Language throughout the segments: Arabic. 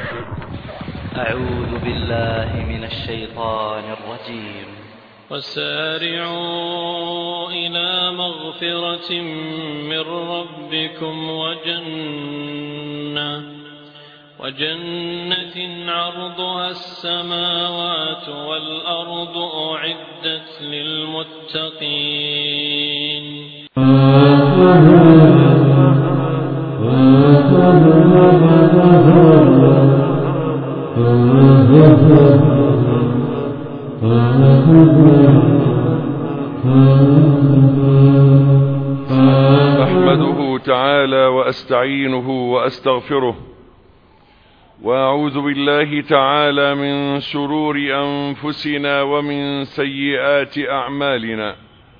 أعوذ بالله من الشيطان الرجيم. وسارعوا إلى مغفرة من ربكم وجنة عرضها السماوات والأرض أعدت للمتقين. أحمده تعالى وأستعينه وأستغفره، وأعوذ بالله تعالى من شرور أنفسنا ومن سيئات أعمالنا.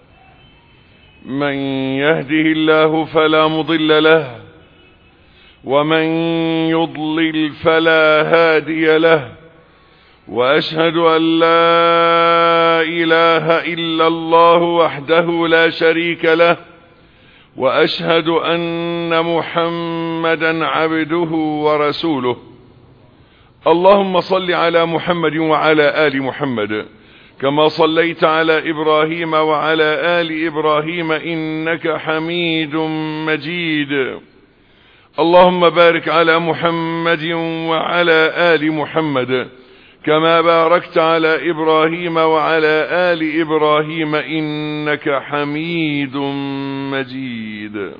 من يهده الله فلا مضل له، ومن يضلل فلا هادي له، وأشهد أن لا إله إلا الله وحده لا شريك له، وأشهد أن محمدا عبده ورسوله. اللهم صل على محمد وعلى آل محمد كما صليت على إبراهيم وعلى آل إبراهيم إنك حميد مجيد. اللهم بارك على محمد وعلى آل محمد كما باركت على إبراهيم وعلى آل إبراهيم إنك حميد مجيد.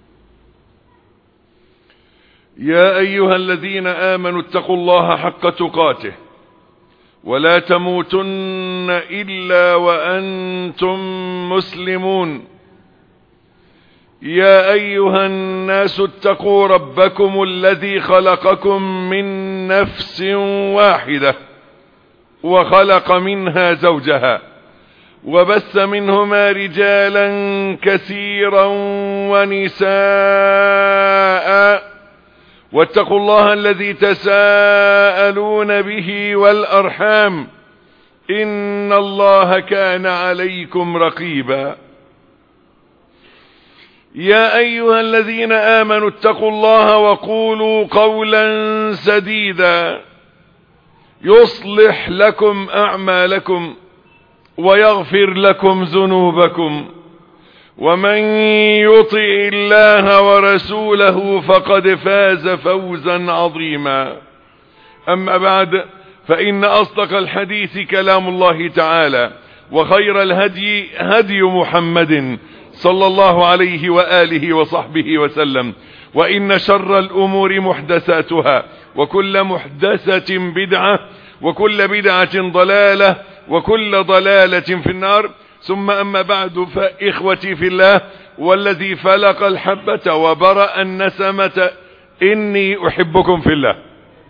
يا أيها الذين آمنوا اتقوا الله حق تقاته ولا تموتن إلا وأنتم مسلمون. يا أيها الناس اتقوا ربكم الذي خلقكم من نفس واحدة وخلق منها زوجها وبث منهما رجالا كثيرا ونساء، واتقوا الله الذي تساءلون به والأرحام إن الله كان عليكم رقيبا. يا أيها الذين آمنوا اتقوا الله وقولوا قولا سديدا يصلح لكم أعمالكم ويغفر لكم ذنوبكم، ومن يطع الله ورسوله فقد فاز فوزا عظيما. أما بعد، فإن أصدق الحديث كلام الله تعالى، وخير الهدي هدي محمد صلى الله عليه وآله وصحبه وسلم، وإن شر الأمور محدثاتها، وكل محدثة بدعة، وكل بدعة ضلالة، وكل ضلالة في النار. ثم أما بعد، فإخوتي في الله والذي فلق الحبة وبرأ النسمة، إني أحبكم في الله،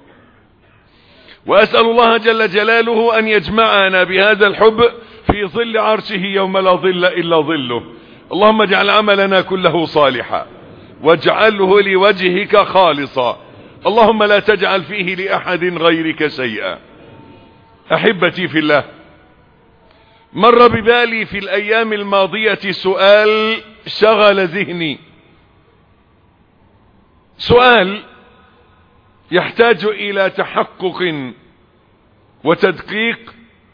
وأسأل الله جل جلاله أن يجمعنا بهذا الحب في ظل عرشه يوم لا ظل إلا ظله. اللهم اجعل عملنا كله صالحا واجعله لوجهك خالصا، اللهم لا تجعل فيه لأحد غيرك شيئا. أحبتي في الله، مر ببالي في الأيام الماضية سؤال شغل ذهني، سؤال يحتاج إلى تحقق وتدقيق.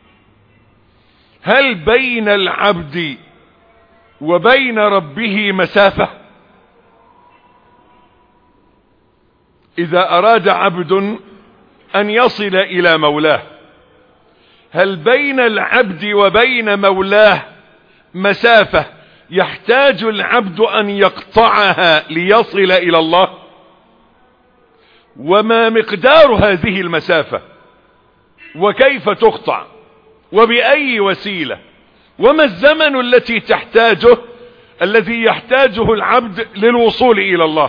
هل بين العبد وبين ربه مسافة؟ إذا أراد عبد أن يصل إلى مولاه، هل بين العبد وبين مولاه مسافة يحتاج العبد أن يقطعها ليصل إلى الله؟ وما مقدار هذه المسافة؟ وكيف تقطع؟ وبأي وسيلة؟ وما الزمن الذي يحتاجه العبد للوصول إلى الله؟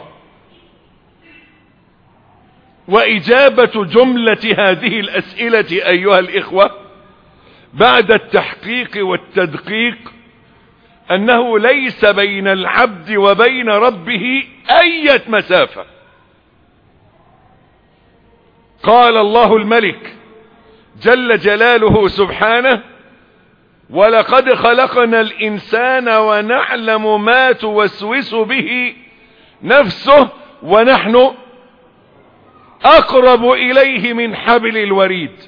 وإجابة جملة هذه الأسئلة أيها الإخوة بعد التحقيق والتدقيق أنه ليس بين العبد وبين ربه أي مسافة. قال الله الملك جل جلاله سبحانه: ولقد خلقنا الإنسان ونعلم ما توسوس به نفسه ونحن أقرب إليه من حبل الوريد.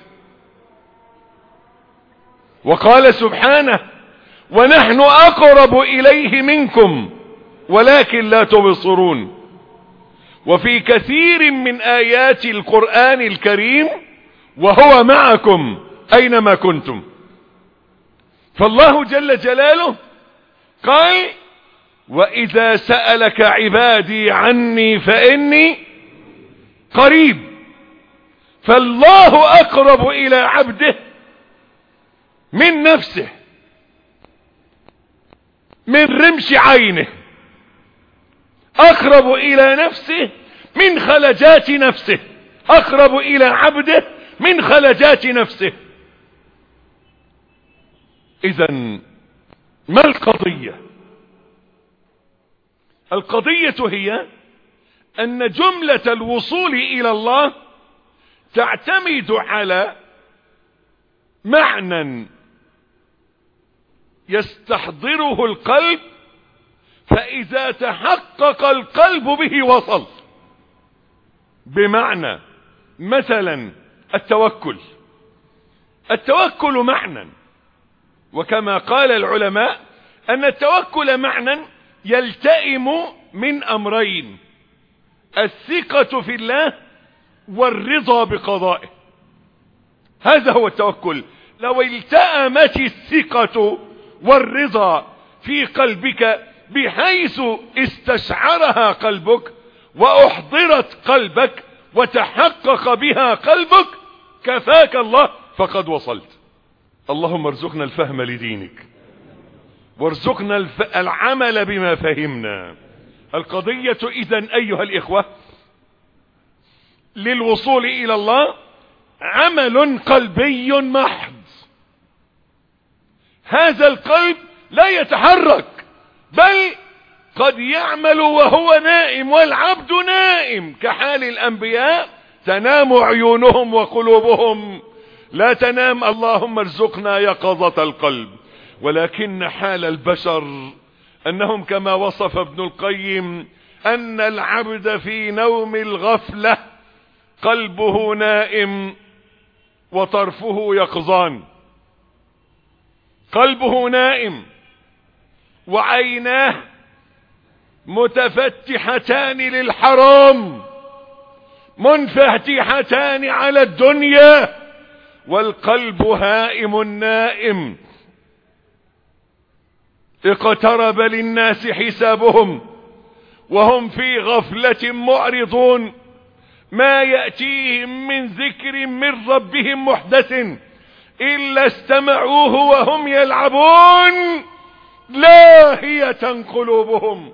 وقال سبحانه ونحن أقرب إليه منكم ولكن لا تبصرون. وفي كثير من آيات القرآن الكريم وهو معكم أينما كنتم. فالله جل جلاله قال وإذا سألك عبادي عني فإني قريب. فالله أقرب إلى عبده من نفسه، من رمش عينه، أقرب إلى نفسه من خلجات نفسه، أقرب إلى عبده من خلجات نفسه. إذن ما القضية؟ القضية هي أن جملة الوصول إلى الله تعتمد على معنى يستحضره القلب، فإذا تحقق القلب به وصل. بمعنى مثلا التوكل معنى، وكما قال العلماء أن التوكل معنى يلتئم من أمرين: الثقة في الله والرضا بقضائه. هذا هو التوكل. لو التأمت الثقة والرضا في قلبك بحيث استشعرها قلبك وأحضرت قلبك وتحقق بها قلبك كفاك الله، فقد وصلت. اللهم ارزقنا الفهم لدينك وارزقنا العمل بما فهمنا. القضية إذن أيها الإخوة للوصول إلى الله عمل قلبي محض. هذا القلب لا يتحرك، بل قد يعمل وهو نائم، والعبد نائم كحال الأنبياء تنام عيونهم وقلوبهم لا تنام. اللهم ارزقنا يقظة القلب. ولكن حال البشر أنهم كما وصف ابن القيم أن العبد في نوم الغفلة قلبه نائم وطرفه يقظان. قلبه نائم وعيناه متفتحتان للحرام منفتحتان على الدنيا، والقلب هائم نائم. اقترب للناس حسابهم وهم في غفلة معرضون، ما يأتيهم من ذكر من ربهم محدث إلا استمعوه وهم يلعبون لاهية قلوبهم.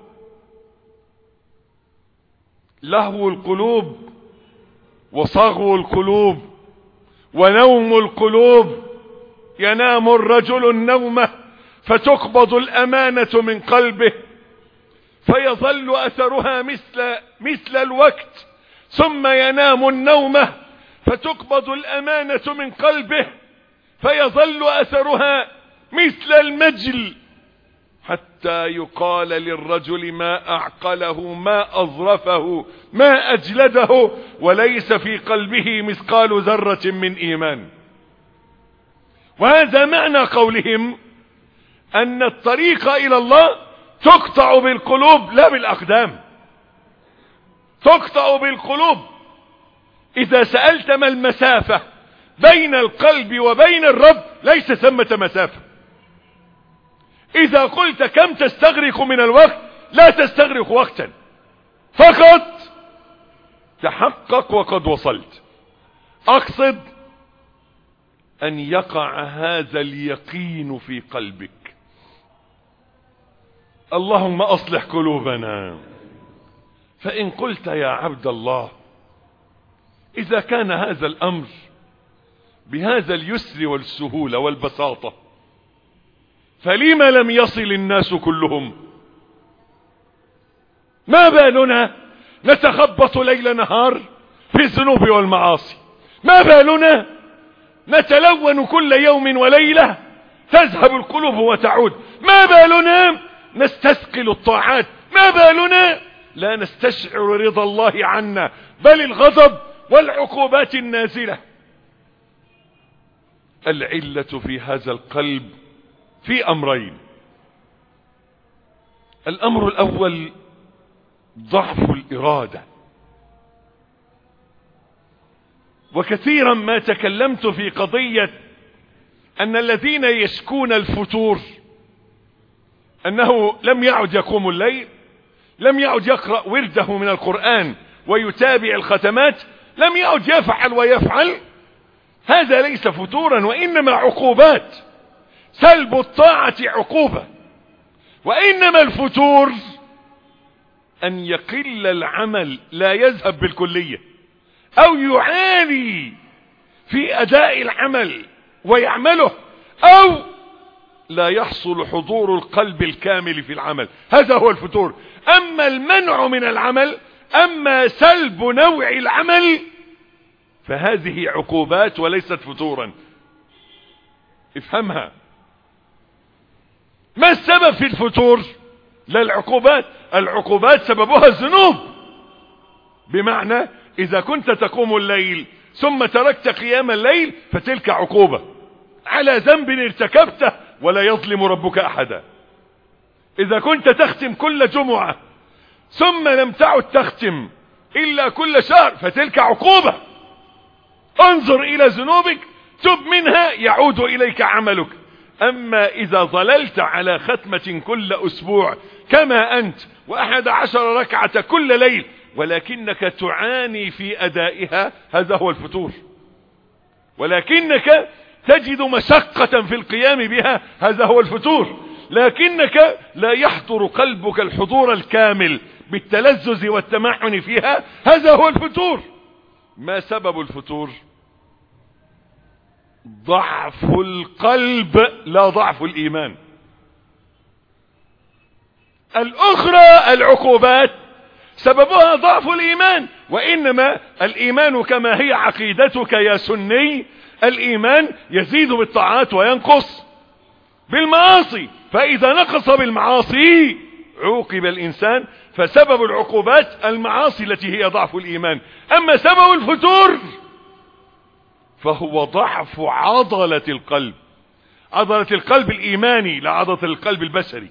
لهو القلوب وصغو القلوب ونوم القلوب. ينام الرجل النومة فتقبض الأمانة من قلبه فيظل أثرها مثل الوقت، ثم ينام النومة فتقبض الأمانة من قلبه فيظل أثرها مثل المجل، حتى يقال للرجل ما أعقله ما أظرفه ما أجلده، وليس في قلبه مثقال ذرة من إيمان. وهذا معنى قولهم أن الطريق إلى الله تقطع بالقلوب لا بالأقدام، تقطع بالقلوب. إذا سألت ما المسافة بين القلب وبين الرب ليس ثمة مسافة. إذا قلت كم تستغرق من الوقت لا تستغرق وقتا، فقط تحقق وقد وصلت. أقصد أن يقع هذا اليقين في قلبك. اللهم أصلح قلوبنا. فإن قلت يا عبد الله إذا كان هذا الأمر بهذا اليسر والسهولة والبساطة فلم لم يصل الناس كلهم؟ ما بالنا نتخبط ليل نهار في الذنوب والمعاصي؟ ما بالنا نتلون كل يوم وليلة تذهب القلوب وتعود؟ ما بالنا نستثقل الطاعات؟ ما بالنا لا نستشعر رضا الله عنا بل الغضب والعقوبات النازلة. العلة في هذا القلب في أمرين. الأمر الأول ضعف الإرادة. وكثيرا ما تكلمت في قضية أن الذين يشكون الفتور أنه لم يعد يقوم الليل، لم يعد يقرأ ورده من القرآن ويتابع الختمات، لم يعد يفعل ويفعل، هذا ليس فتورا وإنما عقوبات. سلب الطاعة عقوبة. وإنما الفتور أن يقل العمل، لا يذهب بالكلية، أو يعاني في أداء العمل ويعمله، أو لا يحصل حضور القلب الكامل في العمل. هذا هو الفتور. أما المنع من العمل، أما سلب نوع العمل، فهذه عقوبات وليست فتورا. افهمها. ما السبب في الفتور؟ لا العقوبات. العقوبات سببها الذنوب. بمعنى إذا كنت تقوم الليل ثم تركت قيام الليل فتلك عقوبة على ذنب ارتكبته، ولا يظلم ربك أحدا. إذا كنت تختم كل جمعة ثم لم تعد تختم إلا كل شهر فتلك عقوبة. انظر إلى ذنوبك، تب منها، يعود إليك عملك. أما إذا ظللت على ختمة كل أسبوع كما أنت، 11 ركعة كل ليل، ولكنك تعاني في أدائها، هذا هو الفتور. ولكنك تجد مشقة في القيام بها، هذا هو الفتور. لكنك لا يحضر قلبك الحضور الكامل بالتلذذ والتمعن فيها، هذا هو الفتور. ما سبب الفتور؟ ضعف القلب، لا ضعف الإيمان. الأخرى العقوبات سببها ضعف الإيمان. وإنما الإيمان كما هي عقيدتك يا سني، الإيمان يزيد بالطاعات وينقص بالمعاصي. فإذا نقص بالمعاصي عوقب الإنسان. فسبب العقوبات المعاصي التي هي ضعف الإيمان. أما سبب الفتور فهو ضعف عضلة القلب. عضلة القلب الإيماني، لا عضلة القلب البشري.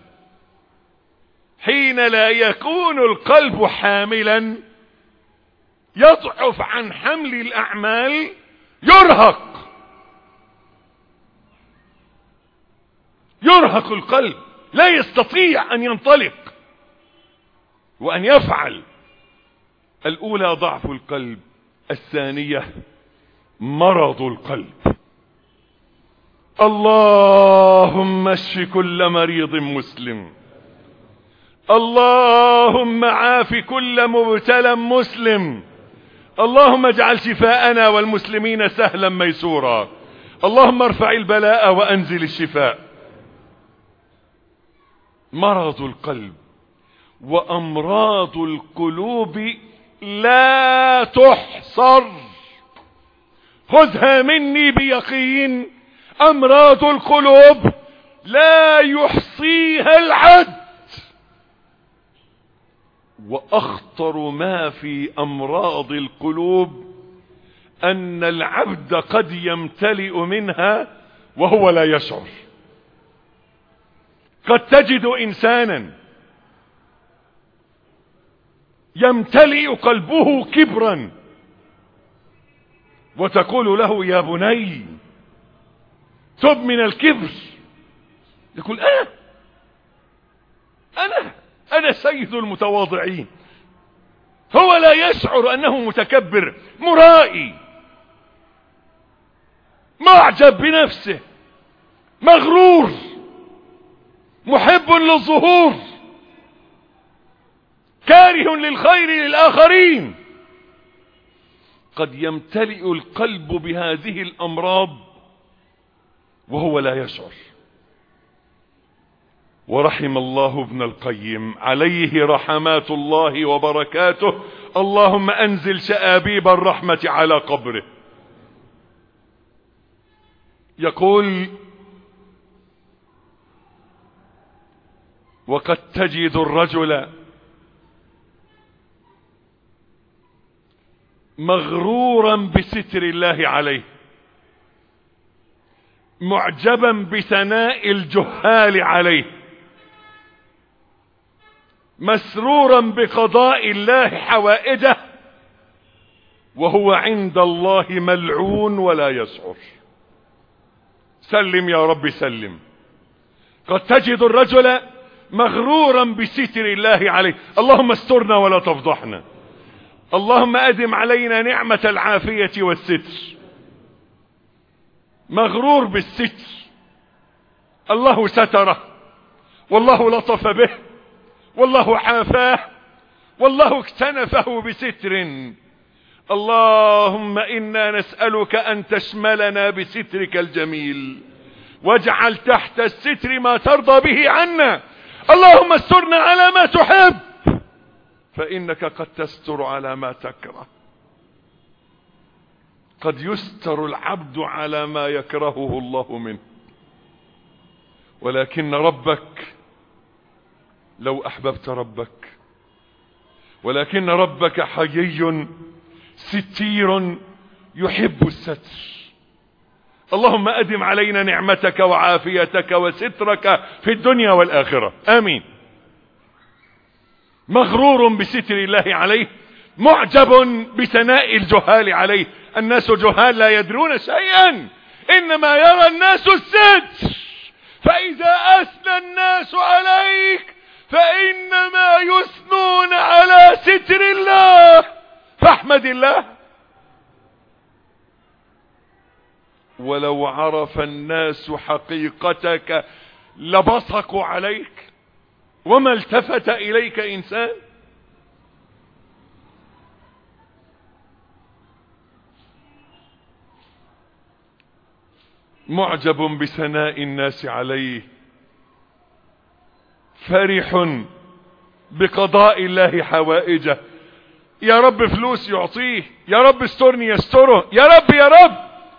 حين لا يكون القلب حاملا يضعف عن حمل الأعمال، يرهق القلب، لا يستطيع أن ينطلق وأن يفعل. الأولى ضعف القلب، الثانية مرض القلب. اللهم اشف كل مريض مسلم، اللهم عاف كل مبتلى مسلم، اللهم اجعل شفاءنا والمسلمين سهلا ميسورا، اللهم ارفع البلاء وانزل الشفاء. مرض القلب وأمراض القلوب لا تحصر. خذها مني بيقين، أمراض القلوب لا يحصيها العد. وأخطر ما في أمراض القلوب أن العبد قد يمتلئ منها وهو لا يشعر. قد تجد إنسانا يمتلئ قلبه كبرا وتقول له يا بني تب من الكبر، يقول أنا سيد المتواضعين. هو لا يشعر أنه متكبر، مرائي، معجب بنفسه، مغرور، محب للظهور، كاره للخير للآخرين. قد يمتلئ القلب بهذه الأمراض وهو لا يشعر. ورحم الله ابن القيم عليه رحمات الله وبركاته، اللهم أنزل شآبيب الرحمة على قبره. يقول وقد تجد الرجل مغرورا بستر الله عليه، معجبا بثناء الجهال عليه، مسرورا بقضاء الله حوائجه، وهو عند الله ملعون ولا يشعر. سلم يا رب سلم. قد تجد الرجل مغرورا بستر الله عليه، اللهم استرنا ولا تفضحنا، اللهم أدم علينا نعمة العافية والستر. مغرور بالستر، الله ستره، والله لطف به، والله عافاه، والله اكتنفه بستر. اللهم إنا نسألك أن تشملنا بسترك الجميل، واجعل تحت الستر ما ترضى به عنا. اللهم استرنا على ما تحب، فإنك قد تستر على ما تكره. قد يستر العبد على ما يكرهه الله منه، ولكن ربك لو أحببت ربك، ولكن ربك حيي ستير يحب الستر. اللهم أدم علينا نعمتك وعافيتك وسترك في الدنيا والآخرة، آمين. مغرور بستر الله عليه، معجب بثناء الجهال عليه. الناس جهال لا يدرون شيئا، إنما يرى الناس الستر، فإذا أثنى الناس عليك فإنما يثنون على ستر الله، فاحمد الله. ولو عرف الناس حقيقتك لبصقوا عليك، وما التفت إليك إنسان. معجب بثناء الناس عليه، فرح بقضاء الله حوائجه. يا رب فلوس يعطيه، يا رب استرني يستره، يا رب يا رب.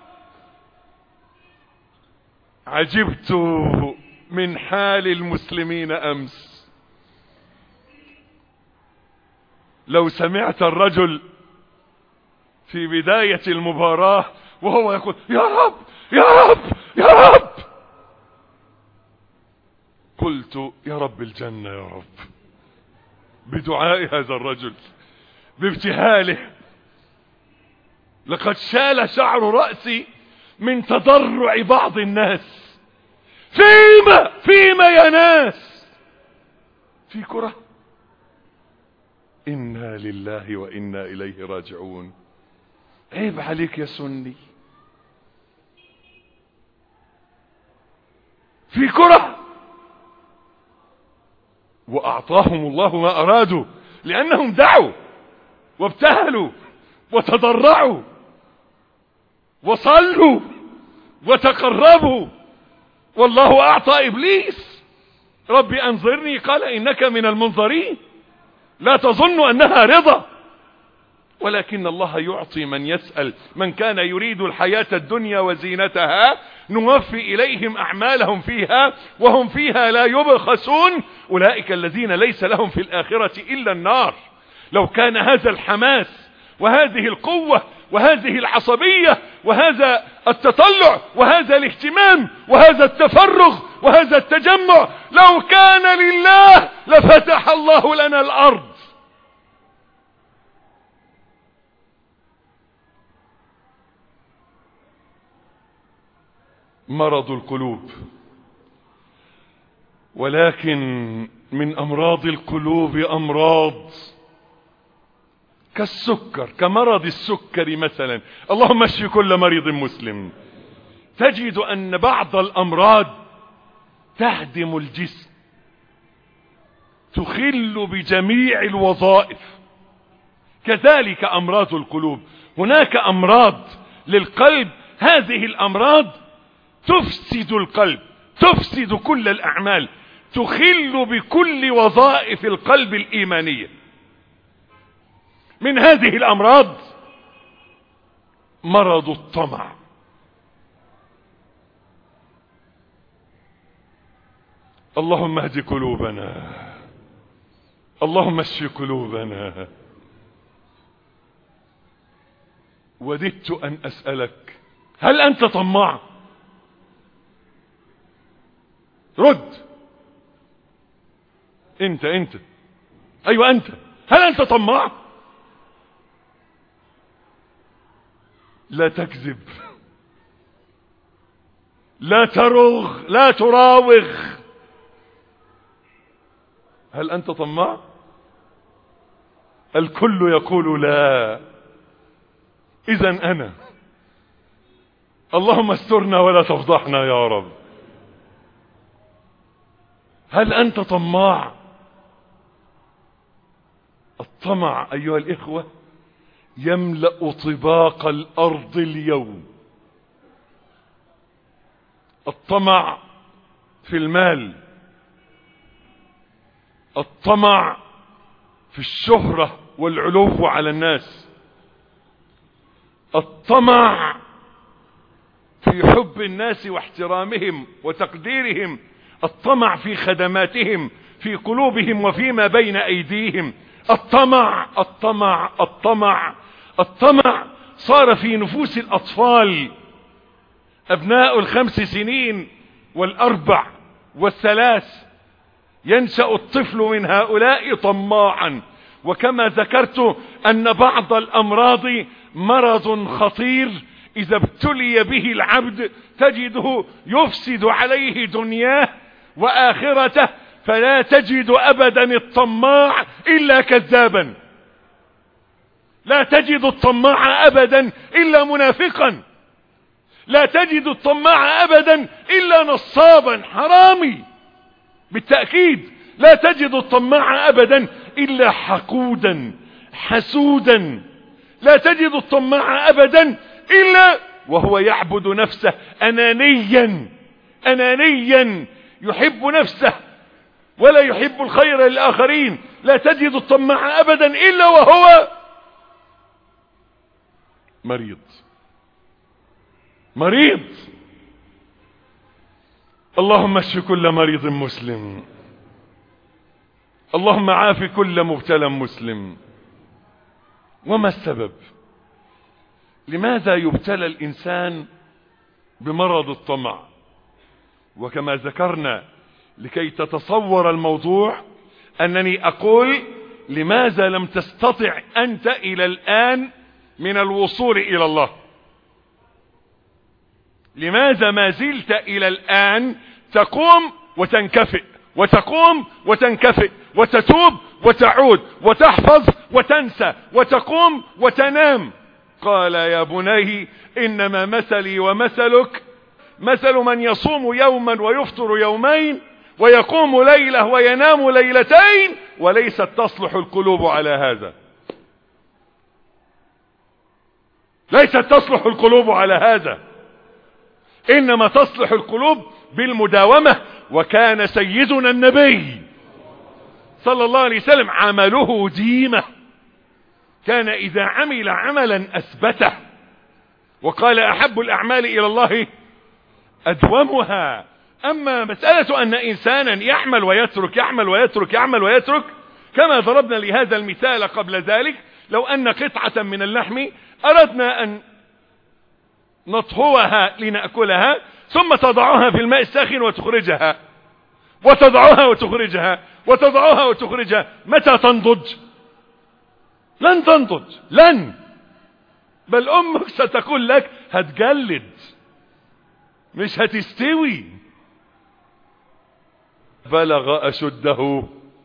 عجبت من حال المسلمين أمس. لو سمعت الرجل في بداية المباراة وهو يقول يا رب يا رب يا رب، قلت يا رب الجنة يا رب، بدعاء هذا الرجل، بابتهاله. لقد شال شعر رأسي من تضرع بعض الناس. فيما يا ناس؟ في كرة. إنا لله وإنا إليه راجعون. عيب عليك يا سني، في كرة. وأعطاهم الله ما أرادوا، لأنهم دعوا وابتهلوا وتضرعوا وصلوا وتقربوا. والله أعطى إبليس ربي أنظرني، قال إنك من المنظرين. لا تظن أنها رضا، ولكن الله يعطي من يسأل. من كان يريد الحياة الدنيا وزينتها نوفي إليهم أعمالهم فيها وهم فيها لا يبخسون، أولئك الذين ليس لهم في الآخرة إلا النار. لو كان هذا الحماس وهذه القوة وهذه العصبية وهذا التطلع وهذا الاهتمام وهذا التفرغ وهذا التجمع لو كان لله لفتح الله لنا الأرض. مرض القلوب. ولكن من أمراض القلوب أمراض كالسكر، كمرض السكر مثلا. اللهم اشف كل مريض مسلم. تجد أن بعض الأمراض تهدم الجسم، تخل بجميع الوظائف. كذلك أمراض القلوب. هناك أمراض للقلب، هذه الأمراض تفسد القلب، تفسد كل الأعمال، تخل بكل وظائف القلب الإيمانية. من هذه الأمراض مرض الطمع. اللهم اهد قلوبنا، اللهم اشف قلوبنا. وددت أن أسألك هل أنت طماع؟ رد. انت ايوه انت، هل انت طماع؟ لا تكذب، لا ترغ، لا تراوغ. هل انت طماع؟ الكل يقول لا. اذن انا، اللهم استرنا ولا تفضحنا يا رب. هل انت طماع؟ الطمع ايها الاخوة يملأ طباق الارض اليوم. الطمع في المال، الطمع في الشهرة والعلو على الناس، الطمع في حب الناس واحترامهم وتقديرهم، الطمع في خدماتهم في قلوبهم وفيما بين ايديهم. الطمع الطمع الطمع الطمع صار في نفوس الاطفال ابناء 5 سنين و4 و3. ينشأ الطفل من هؤلاء طماعا. وكما ذكرت ان بعض الامراض مرض خطير اذا ابتلي به العبد تجده يفسد عليه دنياه واخرته، فلا تجد ابدا الطماع الا كذابا، لا تجد الطماع ابدا الا منافقا، لا تجد الطماع ابدا الا نصابا حرامي. بالتأكيد لا تجد الطماع ابدا الا حقودا حسودا، لا تجد الطماع ابدا الا وهو يعبد نفسه انانيا انانيا، يحب نفسه ولا يحب الخير للآخرين. لا تجد الطماع ابدا الا وهو مريض. اللهم اشف كل مريض مسلم، اللهم عاف كل مبتلى مسلم. وما السبب؟ لماذا يبتلى الإنسان بمرض الطمع؟ وكما ذكرنا لكي تتصور الموضوع أنني أقول لماذا لم تستطع أنت إلى الآن من الوصول إلى الله؟ لماذا ما زلت إلى الآن تقوم وتنكفئ وتقوم وتنكفئ وتتوب وتعود وتحفظ وتنسى وتقوم وتنام؟ قال يا بني إنما مثلي ومثلك مثل من يصوم يوما ويفطر يومين ويقوم ليلة وينام ليلتين وليست تصلح القلوب على هذا. ليست تصلح القلوب على هذا، إنما تصلح القلوب بالمداومة. وكان سيدنا النبي صلى الله عليه وسلم عمله ديمة، كان إذا عمل عملا أثبته، وقال أحب الأعمال إلى الله أدومها. أما مسألة أن إنسانا يعمل ويترك يعمل ويترك يعمل ويترك، كما ضربنا لهذا المثال قبل ذلك، لو أن قطعة من اللحم أردنا أن نطهوها لنأكلها ثم تضعها في الماء الساخن وتخرجها وتضعها وتخرجها وتضعها وتخرجها، متى تنضج؟ لن تنضج، لن، بل أمك ستقول لك هتجلد مش هتستوي. بلغ أشده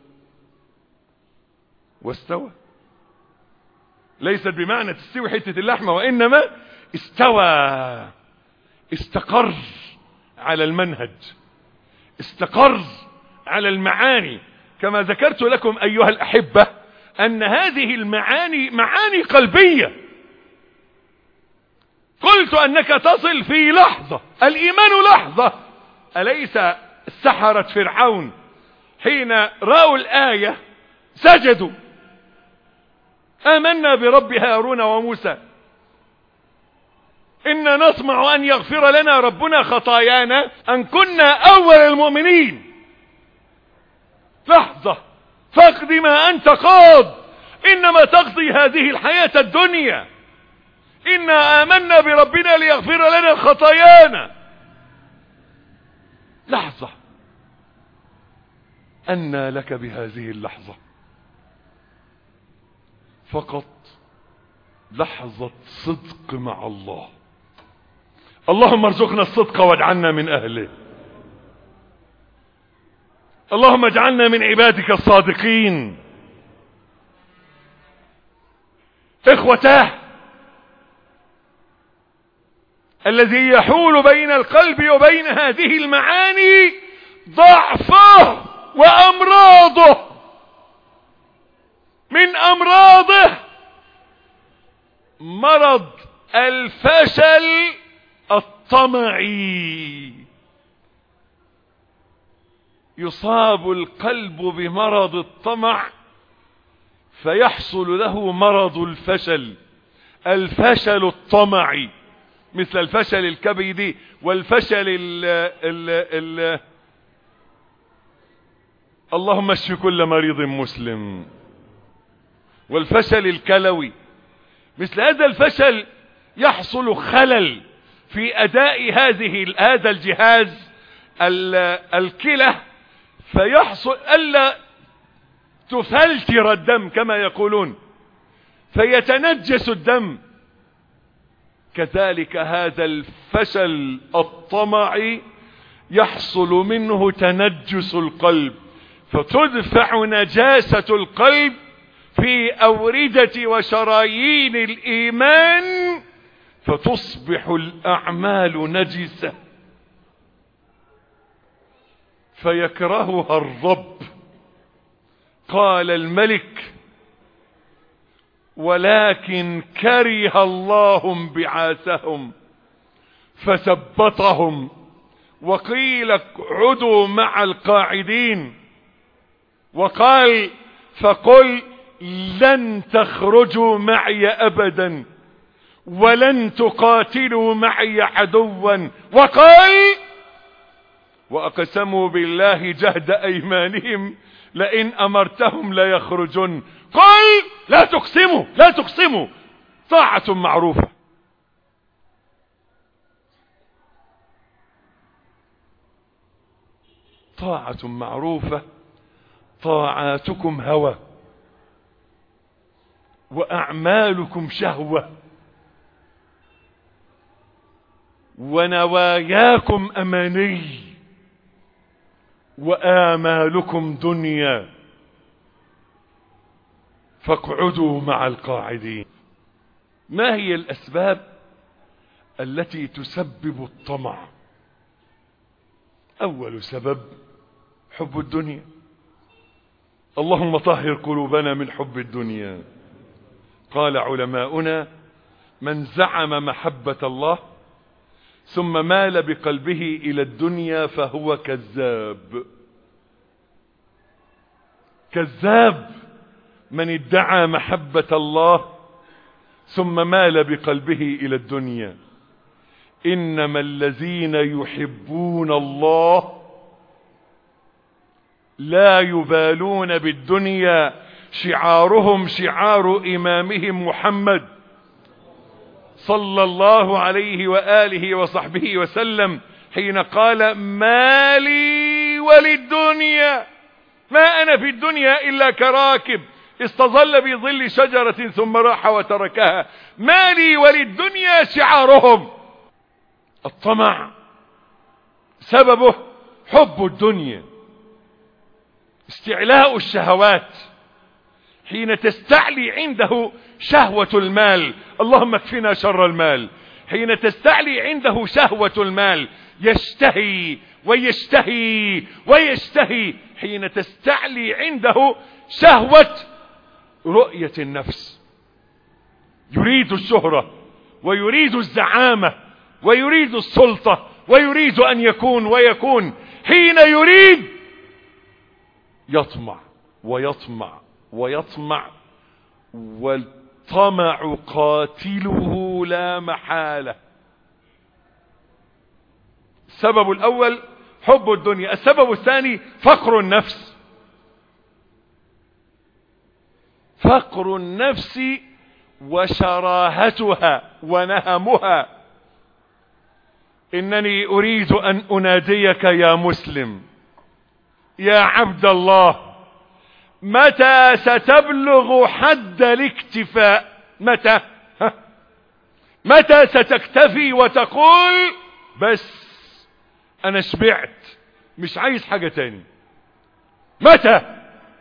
واستوى. ليست بمعنى تستوي حتة اللحمة، وإنما استوى، استقر على المنهج، استقر على المعاني. كما ذكرت لكم أيها الأحبة أن هذه المعاني معاني قلبية. قلت أنك تصل في لحظة، الإيمان لحظة. أليس سحرة فرعون حين رأوا الآية سجدوا آمنا برب هارون وموسى إنا نطمع أن يغفر لنا ربنا خطايانا أن كنا أول المؤمنين؟ لحظة، فاقض ما أنت قاض، إنما تقضي هذه الحياة الدنيا. إنا آمنا بربنا ليغفر لنا خطايانا. لحظة، أنى لك بهذه اللحظة فقط لحظة صدق مع الله. اللهم ارزقنا الصدق واجعلنا من أهله. اللهم اجعلنا من عبادك الصادقين. إخوتاه، الذي يحول بين القلب وبين هذه المعاني ضعفه وأمراضه. من أمراضه مرض الفشل الطمعي. يصاب القلب بمرض الطمع فيحصل له مرض الفشل. الفشل الطمعي مثل الفشل الكبدي والفشل اللهم اشف كل مريض مسلم، والفشل الكلوي. مثل هذا الفشل يحصل خلل في أداء هذا الجهاز الكلى، فيحصل ألا تفلتر الدم كما يقولون، فيتنجس الدم. كذلك هذا الفشل الطمعي يحصل منه تنجس القلب، فتدفع نجاسة القلب في أوردة وشرايين الإيمان، فتصبح الأعمال نجسة فيكرهها الرب. قال الملك: ولكن كره الله انبعاثهم فثبطهم وقيل اقعدوا مع القاعدين، وقال: فقل لن تخرجوا معي أبدا ولن تقاتلوا معي عدوا، وقال: وأقسموا بالله جهد أيمانهم لئن أمرتهم ليخرجن. قل لا تقسموا لا تقسموا، طاعة معروفة. طاعة معروفة. طاعاتكم هوى وأعمالكم شهوة ونواياكم أماني وآمالكم دنيا، فاقعدوا مع القاعدين. ما هي الأسباب التي تسبب الطمع؟ أول سبب حب الدنيا. اللهم طهر قلوبنا من حب الدنيا. قال علماؤنا: من زعم محبة الله ثم مال بقلبه إلى الدنيا فهو كذاب. كذاب من ادعى محبة الله ثم مال بقلبه إلى الدنيا. إنما الذين يحبون الله لا يبالون بالدنيا، شعارهم شعار إمامهم محمد صلى الله عليه وآله وصحبه وسلم حين قال: ما لي وللدنيا، ما أنا في الدنيا إلا كراكب استظل بظل شجرة ثم راح وتركها. ما لي وللدنيا شعارهم. الطمع سببه حب الدنيا، استعلاء الشهوات. حين تستعلي عنده شهوة المال، اللهم اكفنا شر المال، حين تستعلي عنده شهوة المال يشتهي ويشتهي ويشتهي. حين تستعلي عنده شهوة رؤية النفس، يريد الشهرة ويريد الزعامة ويريد السلطة ويريد أن يكون ويكون. حين يريد يطمع ويطمع ويطمع، والطمع قاتله لا محالة. السبب الأول حب الدنيا. السبب الثاني فقر النفس. فقر النفس وشراهتها ونهمها. إنني أريد أن أناديك يا مسلم، يا عبد الله، متى ستبلغ حد الاكتفاء؟ متى ستكتفي وتقول بس أنا شبعت مش عايز حاجة تاني؟ متى؟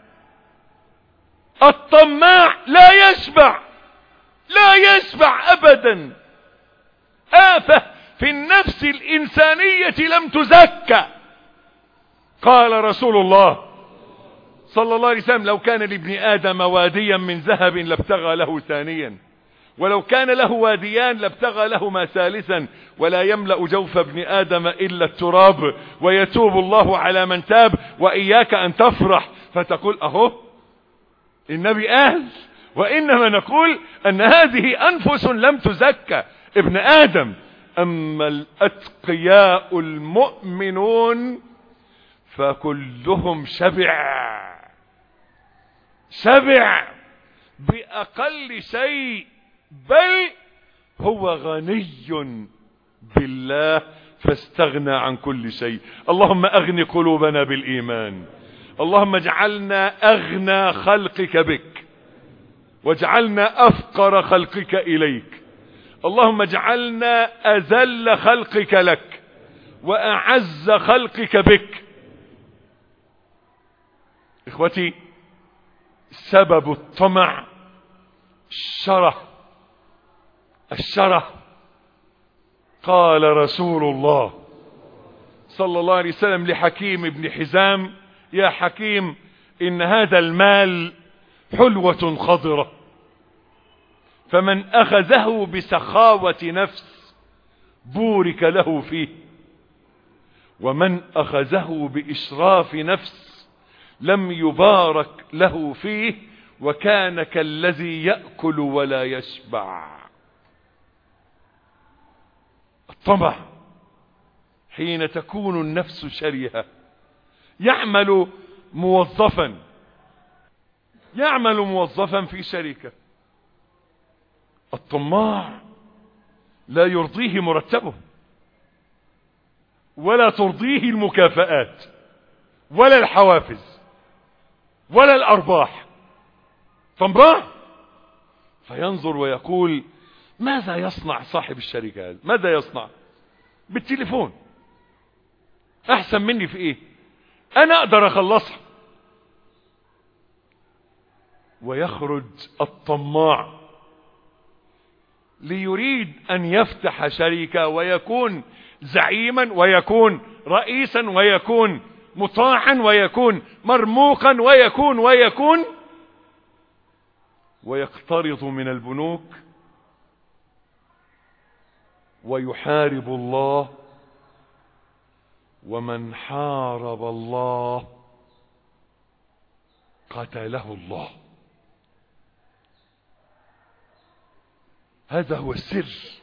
الطماع لا يشبع، لا يشبع أبدا. آفة في النفس الإنسانية لم تزكى. قال رسول الله صلى الله عليه وسلم: لو كان لابن آدم واديا من ذهب لابتغى له ثانيا، ولو كان له واديان لابتغى لهما ثالثا، ولا يملأ جوف ابن آدم إلا التراب، ويتوب الله على من تاب. وإياك أن تفرح فتقول أهو النبي قال، وإنما نقول أن هذه أنفس لم تزكى. ابن آدم. أما الأتقياء المؤمنون فكلهم شبع بأقل شيء، بل هو غني بالله فاستغنى عن كل شيء. اللهم أغن قلوبنا بالإيمان، اللهم اجعلنا أغنى خلقك بك، واجعلنا أفقر خلقك إليك. اللهم اجعلنا أذل خلقك لك وأعز خلقك بك. إخوتي، سبب الطمع الشره. قال رسول الله صلى الله عليه وسلم لحكيم بن حزام: يا حكيم، إن هذا المال حلوة خضرة، فمن أخذه بسخاوة نفس بورك له فيه، ومن أخذه بإشراف نفس لم يبارك له فيه، وكان كالذي يأكل ولا يشبع. الطمع حين تكون النفس شرهة. يعمل موظفا في شركة. الطماع لا يرضيه مرتبه، ولا ترضيه المكافآت، ولا الحوافز، ولا الأرباح. طماع. فينظر ويقول: ماذا يصنع صاحب الشركة هذا؟ ماذا يصنع؟ بالتليفون أحسن مني في إيه؟ أنا أقدر أخلصها. ويخرج الطماع ليريد أن يفتح شركة ويكون زعيما، ويكون رئيسا، ويكون مطاعا، ويكون مرموقا، ويكون ويقترض من البنوك ويحارب الله. ومن حارب الله قتله الله. هذا هو السر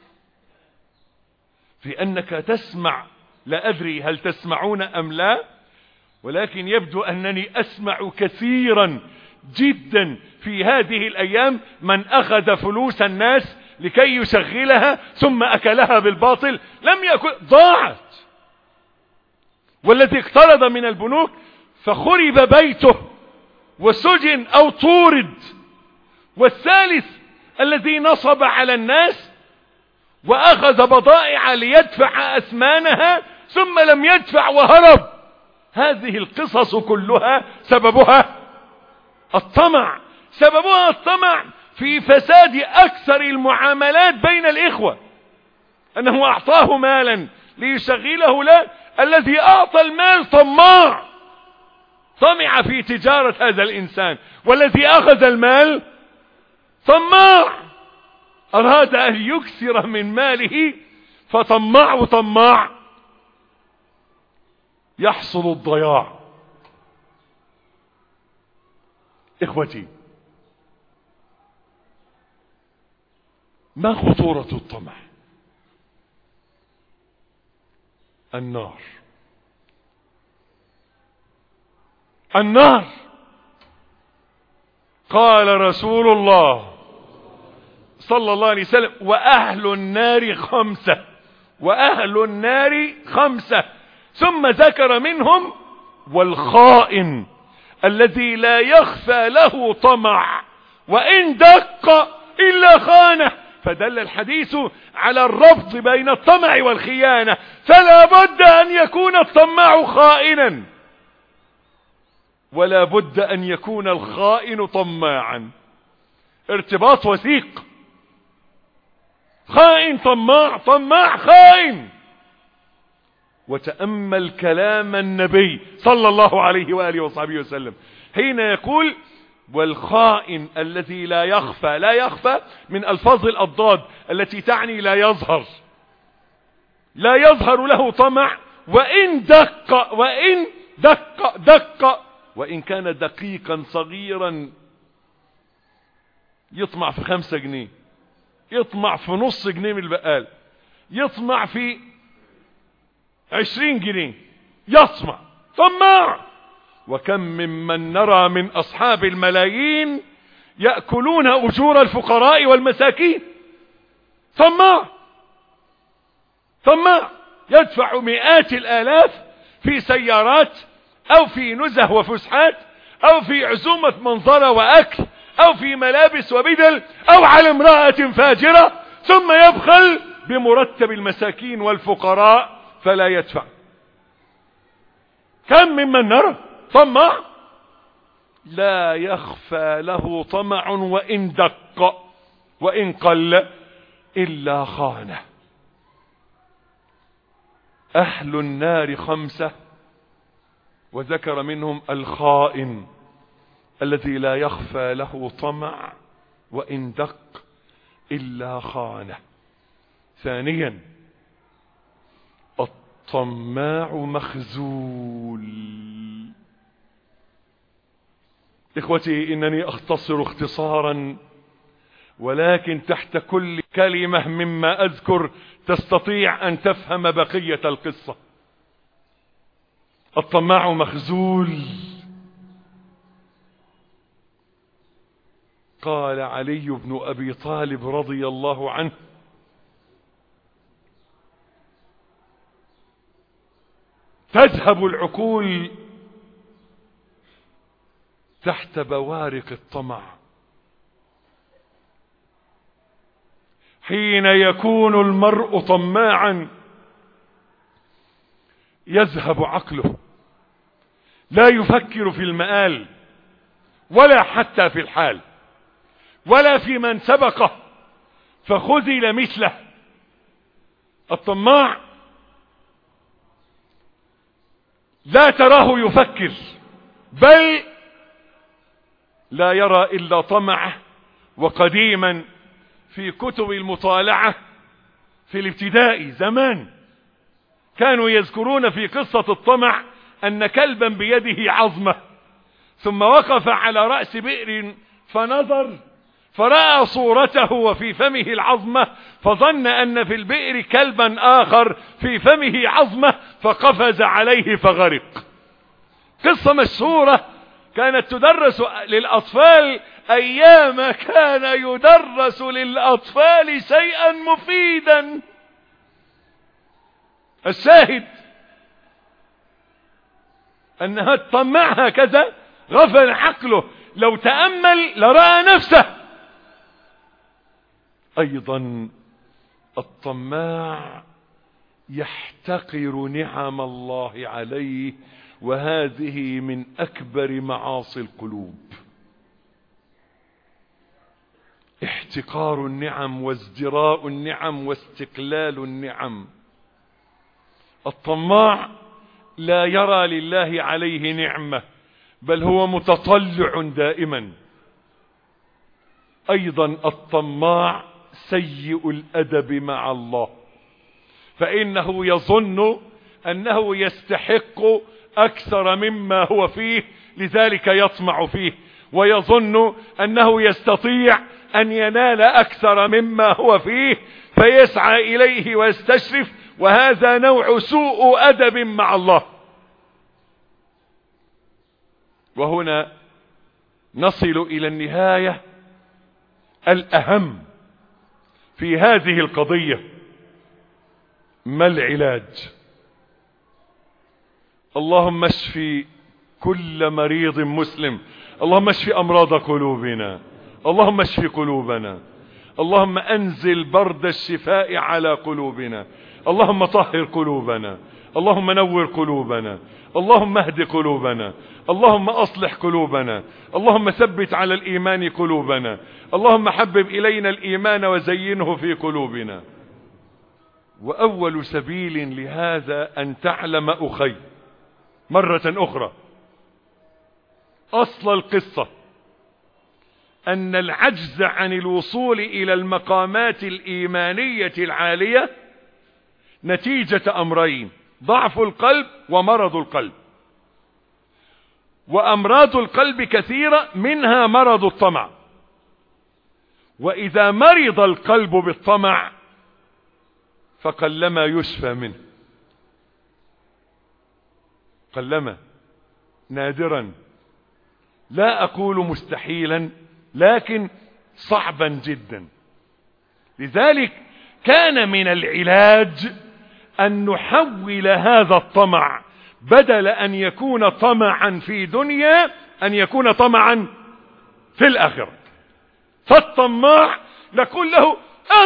في أنك تسمع. لا أدري هل تسمعون أم لا، ولكن يبدو أنني أسمع كثيرا جدا في هذه الأيام من أخذ فلوس الناس لكي يشغلها ثم أكلها بالباطل. لم يكن، ضاعت. والذي اقترض من البنوك فخرب بيته وسجن أو طورد. والثالث الذي نصب على الناس وأخذ بضائع ليدفع أثمانها ثم لم يدفع وهرب. هذه القصص كلها سببها الطمع. سببها الطمع في فساد أكثر المعاملات بين الإخوة. أنه أعطاه مالا ليشغله له، الذي أعطى المال طماع، طمع في تجارة هذا الإنسان. والذي أخذ المال طماع، أراد أن يكثر من ماله طماع يحصل الضياع. إخوتي، ما خطورة الطمع؟ النار. قال رسول الله صلى الله عليه وسلم: وأهل النار 5، وأهل النار 5. ثم ذكر منهم: والخائن الذي لا يخفى له طمع وإن دق إلا خانه. فدل الحديث على الربط بين الطمع والخيانة، فلا بد أن يكون الطماع خائنا، ولا بد أن يكون الخائن طماعا. ارتباط وثيق. خائن طماع، طماع خائن. وتأمل كلام النبي صلى الله عليه وآله وصحبه وسلم حين يقول: والخائن الذي لا يخفى. لا يخفى من ألفاظ الأضداد التي تعني لا يظهر، لا يظهر له طمع وإن دق، وإن دق وإن كان دقيقا صغيرا، يطمع في 5 جنيه، يطمع في نص جنيه من البقال، يطمع في 20 جنيه، يطمع طماع. وكم ممن نرى من أصحاب الملايين يأكلون أجور الفقراء والمساكين. طماع، طماع، يدفع مئات الآلاف في سيارات أو في نزه وفسحات أو في عزومة منظرة وأكل أو في ملابس وبدل أو على امرأة فاجرة، ثم يبخل بمرتب المساكين والفقراء فلا يدفع. كم ممن نرى طمع لا يخفى له طمع وإن دق وإن قل إلا خانه. أهل النار 5، وذكر منهم الخائن الذي لا يخفى له طمع وإن دق إلا خانه. ثانيا: الطماع مخزول. إخوتي، إنني أختصر اختصارا، ولكن تحت كل كلمة مما أذكر تستطيع أن تفهم بقية القصة. الطماع مخزول. قال علي بن أبي طالب رضي الله عنه: تذهب العقول تحت بوارق الطمع. حين يكون المرء طماعا يذهب عقله، لا يفكر في المآل ولا حتى في الحال ولا في من سبقه فخذل مثله. الطماع لا تراه يفكر، بل لا يرى إلا طمعه. وقديما في كتب المطالعة في الابتدائي زمان كانوا يذكرون في قصة الطمع أن كلبا بيده عظمة، ثم وقف على رأس بئر فنظر فرأى صورته وفي فمه العظمة، فظن أن في البئر كلبا آخر في فمه عظمة فقفز عليه فغرق. قصة مشهورة كانت تدرس للأطفال أيام كان يدرس للأطفال شيئا مفيدا. الشاهد أنها تطمع هكذا، غفل عقله، لو تأمل لرأى نفسه. أيضا الطماع يحتقر نعم الله عليه، وهذه من أكبر معاصي القلوب. احتقار النعم وازدراء النعم واستقلال النعم. الطماع لا يرى لله عليه نعمة، بل هو متطلع دائما. أيضا الطماع سيء الأدب مع الله، فإنه يظن أنه يستحق أكثر مما هو فيه، لذلك يطمع فيه، ويظن أنه يستطيع أن ينال أكثر مما هو فيه فيسعى إليه ويستشرف، وهذا نوع سوء أدب مع الله. وهنا نصل إلى النهاية الأهم في هذه القضية. ما العلاج؟ اللهم اشف كل مريض مسلم، اللهم اشف أمراض قلوبنا، اللهم اشف قلوبنا، اللهم أنزل برد الشفاء على قلوبنا، اللهم طهر قلوبنا، اللهم نور قلوبنا، اللهم اهد قلوبنا، اللهم أصلح قلوبنا، اللهم ثبت على الإيمان قلوبنا، اللهم حبب إلينا الإيمان وزينه في قلوبنا. وأول سبيل لهذا أن تعلم أخي مرة أخرى أصل القصة، أن العجز عن الوصول إلى المقامات الإيمانية العالية نتيجة أمرين: ضعف القلب ومرض القلب. وأمراض القلب كثيرة، منها مرض الطمع. وإذا مرض القلب بالطمع فقلما يشفى منه، قلما، نادرا، لا أقول مستحيلا، لكن صعبا جدا. لذلك كان من العلاج أن نحول هذا الطمع، بدل أن يكون طمعا في دنيا، أن يكون طمعا في الآخرة. فالطماع نقول له: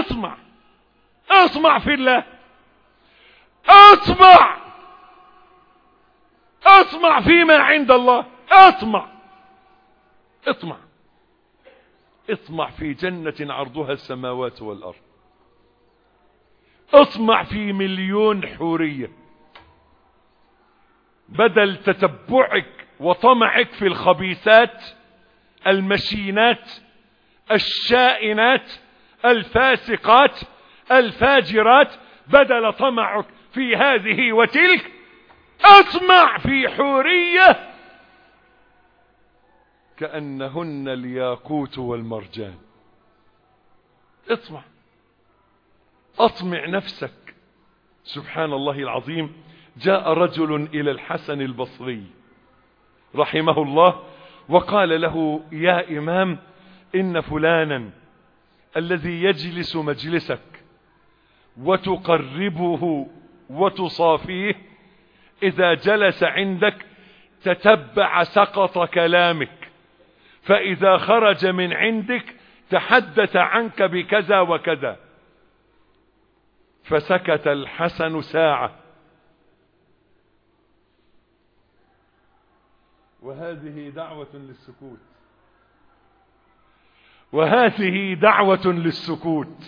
اطمع في الله، اطمع فيما عند الله، اطمع في جنة عرضها السماوات والأرض، اطمع في 1,000,000 حورية، بدل تتبعك وطمعك في الخبيثات المشينات الشائنات الفاسقات الفاجرات، بدل طمعك في هذه وتلك اطمع في حورية كأنهن الياقوت والمرجان. اطمع نفسك. سبحان الله العظيم، جاء رجل إلى الحسن البصري رحمه الله وقال له: يا إمام، إن فلانا الذي يجلس مجلسك وتقربه وتصافيه، إذا جلس عندك تتبع سقط كلامك، فإذا خرج من عندك تحدث عنك بكذا وكذا. فسكت الحسن ساعة. وهذه دعوة للسكوت.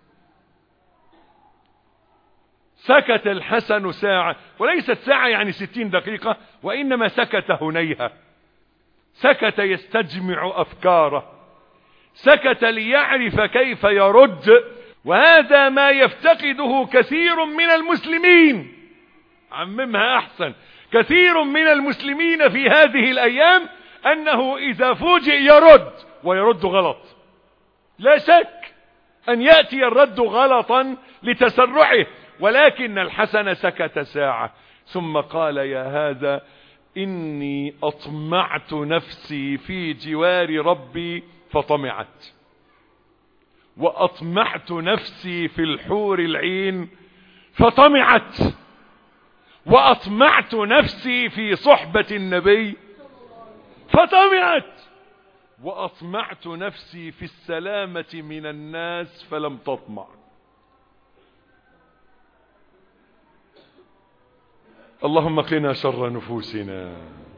سكت الحسن ساعة، وليست ساعة يعني 60 دقيقة، وإنما سكت هنيها، سكت يستجمع أفكاره، سكت ليعرف كيف يرد. وهذا ما يفتقده كثير من المسلمين، عممها أحسن، كثير من المسلمين في هذه الأيام أنه إذا فوجئ يرد، ويرد غلط. لا شك أن يأتي الرد غلطا لتسرعه، ولكن الحسن سكت ساعة ثم قال: يا هذا، إني أطمعت نفسي في جوار ربي فطمعت، وأطمعت نفسي في الحور العين فطمعت، وأطمعت نفسي في صحبة النبي فطمعت، وأطمعت نفسي في السلامة من الناس فلم تطمع. اللهم قنا شر نفوسنا.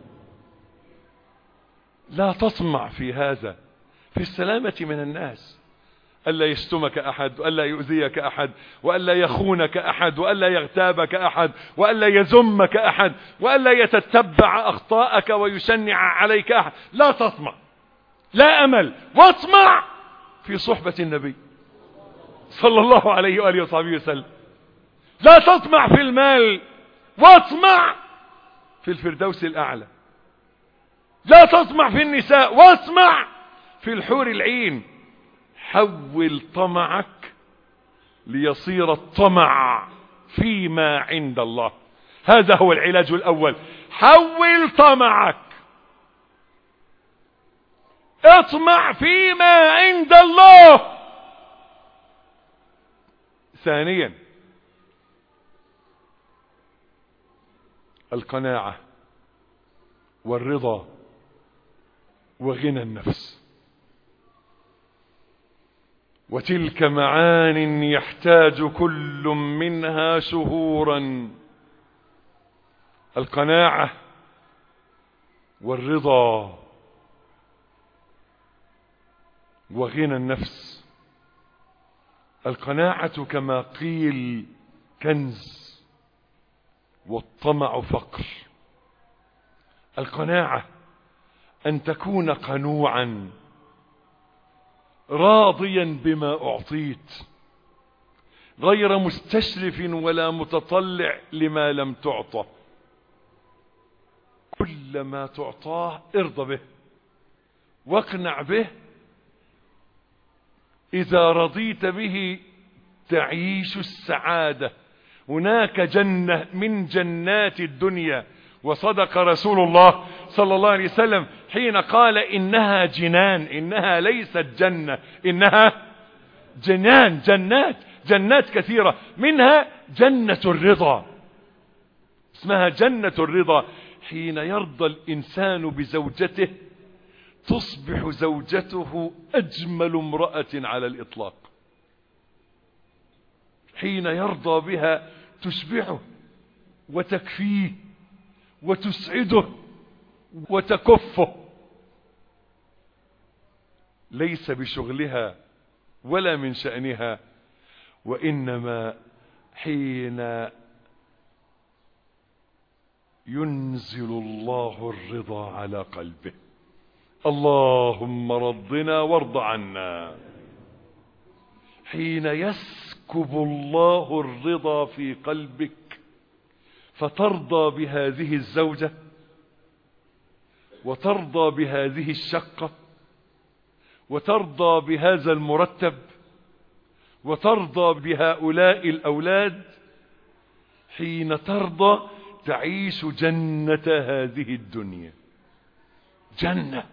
لا تطمع في هذا، في السلامة من الناس، ألا يشتمك أحد، وألا يؤذيك أحد، وألا يخونك أحد، وألا يغتابك أحد، وألا يذمك أحد، وألا يتتبع أخطاءك ويشنع عليك أحد. لا تطمع، لا أمل، واطمع في صحبة النبي صلى الله عليه وآله وصحبه وسلم. لا تطمع في المال، واطمع في الفردوس الأعلى. لا تطمع في النساء، واطمع في الحور العين. حول طمعك ليصير الطمع فيما عند الله. هذا هو العلاج الأول. حول طمعك، اطمع فيما عند الله. ثانيا القناعة والرضا وغنى النفس، وتلك معان يحتاج كل منها شهورا. القناعة والرضا وغنى النفس. القناعة كما قيل كنز، والطمع فقر. القناعة أن تكون قنوعا راضيا بما أعطيت، غير مستشرف ولا متطلع لما لم تعطى. كل ما تعطاه ارضى به واقنع به. إذا رضيت به تعيش السعادة. هناك جنة من جنات الدنيا، وصدق رسول الله صلى الله عليه وسلم حين قال إنها جنان، إنها ليست جنة، إنها جنان، جنات كثيرة، منها جنة الرضا، اسمها جنة الرضا. حين يرضى الإنسان بزوجته تصبح زوجته أجمل امرأة على الإطلاق. حين يرضى بها تشبعه وتكفيه وتسعده وتكفه، ليس بشغلها ولا من شأنها، وإنما حين ينزل الله الرضا على قلبه. اللهم رضنا وارض عنا. حين يسكب الله الرضا في قلبك فترضى بهذه الزوجة، وترضى بهذه الشقة، وترضى بهذا المرتب، وترضى بهؤلاء الأولاد. حين ترضى تعيش جنة هذه الدنيا، جنة.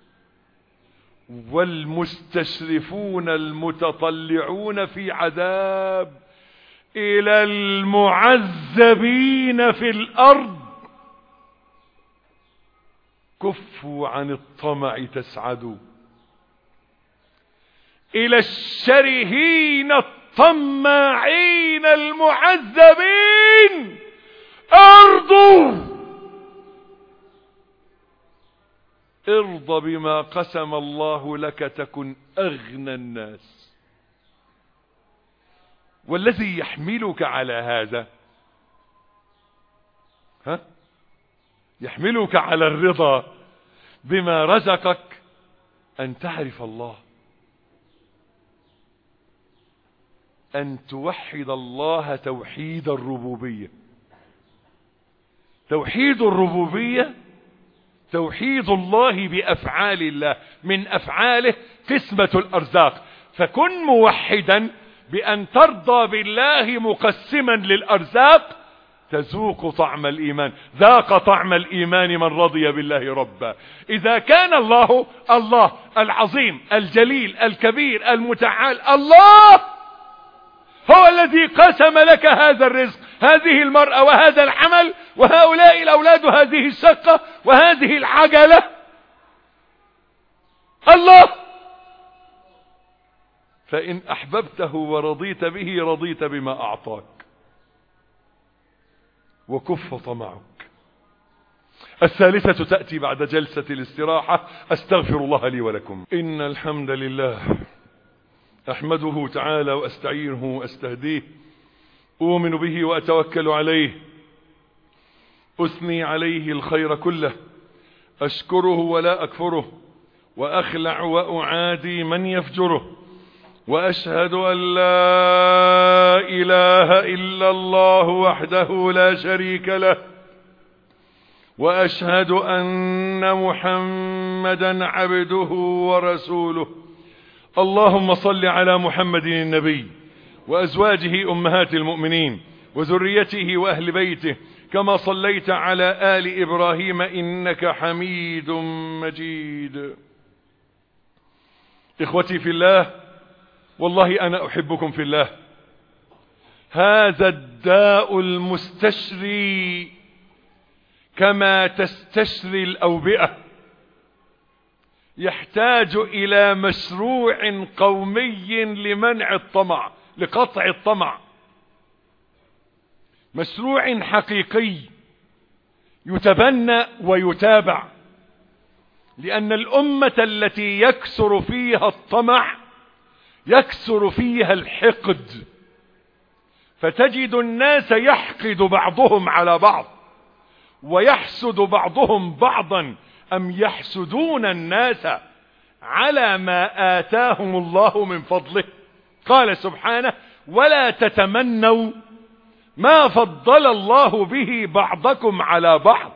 والمستشرفون المتطلعون في عذاب إلى المعذبين في الأرض. كفوا عن الطمع تسعدوا، إلى الشرهين الطماعين المعذبين ارضوا. ارض بما قسم الله لك تكن أغنى الناس. والذي يحملك على هذا، يحملك على الرضا بما رزقك، أن تعرف الله، أن توحد الله توحيد الربوبية. توحيد الربوبية توحيد الله بأفعال الله، من أفعاله قسمة الأرزاق. فكن موحدا بأن ترضى بالله مقسما للأرزاق، تذوق طعم الإيمان. ذاق طعم الإيمان من رضي بالله ربا. إذا كان الله العظيم الجليل الكبير المتعال، الله هو الذي قسم لك هذا الرزق، هذه المرأة وهذا العمل وهؤلاء الأولاد وهذه الشقة وهذه العجلة، الله. فإن أحببته ورضيت به رضيت بما أعطاك، وكف طمعك. الثالثة تأتي بعد جلسة الاستراحة. أستغفر الله لي ولكم. إن الحمد لله أحمده تعالى وأستعينه وأستهديه، أؤمن به وأتوكل عليه، أثني عليه الخير كله، أشكره ولا أكفره، وأخلع وأعادي من يفجره، وأشهد أن لا إله إلا الله وحده لا شريك له، وأشهد أن محمدا عبده ورسوله. اللهم صل على محمد النبي وأزواجه أمهات المؤمنين وذريته وأهل بيته، كما صليت على آل إبراهيم إنك حميد مجيد. إخوتي في الله، والله أنا أحبكم في الله، هذا الداء المستشري كما تستشري الأوبئة يحتاج إلى مشروع قومي لمنع الطمع، لقطع الطمع، مشروع حقيقي يتبنى ويتابع، لأن الأمة التي يكثر فيها الطمع يكثر فيها الحقد، فتجد الناس يحقد بعضهم على بعض ويحسد بعضهم بعضا، أم يحسدون الناس على ما آتاهم الله من فضله. قال سبحانه: ولا تتمنوا ما فضل الله به بعضكم على بعض.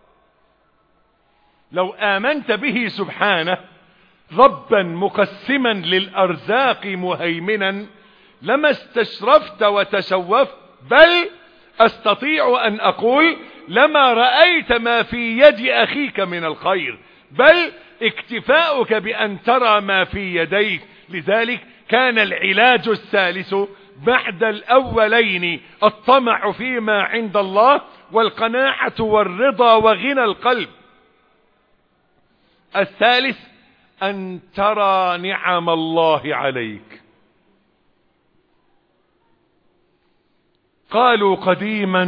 لو آمنت به سبحانه ربا مقسما للأرزاق مهيمنا لما استشرفت وتشوفت، بل أستطيع أن أقول لما رأيت ما في يد أخيك من الخير، بل اكتفاؤك بأن ترى ما في يديك. لذلك كان العلاج الثالث بعد الأولين الطمع فيما عند الله والقناعة والرضا وغنى القلب. الثالث أن ترى نعم الله عليك. قالوا قديما